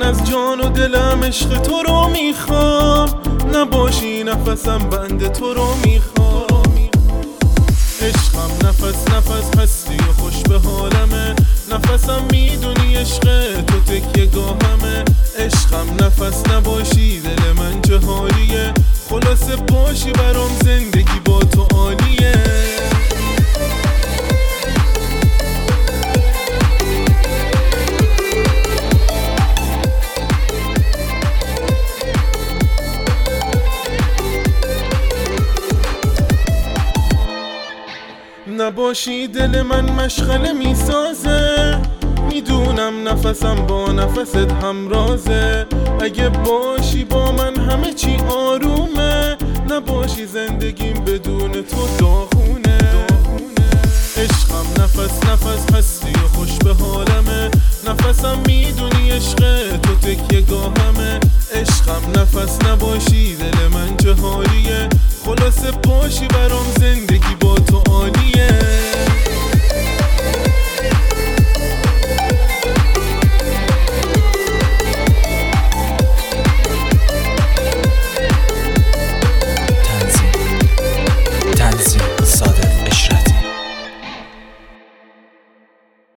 از جان و دلم عشق تو رو میخوام، نباشی نفسم بند تو رو میخوام. عشقم نفس نفس هستی و خوش به حالمه، نفسم میدونی عشق تو تکیه گاهمه. عشقم نفس نباشی دل من چه حالیه، خلاصه باشی برام زندگی با تو عالیه. نباشی دل من مشغله میسازه، میدونم نفسم با نفست همرازه. اگه باشی با من همه چی آرومه، نباشی زندگیم بدون تو داغونه. عشقم نفس نفس هستی و خوش به حالمه، نفسم میدونی عشق تو تکیه گاهمه. عشقم نفس نباشی دل من چه حالیه، خلاصه باشی برام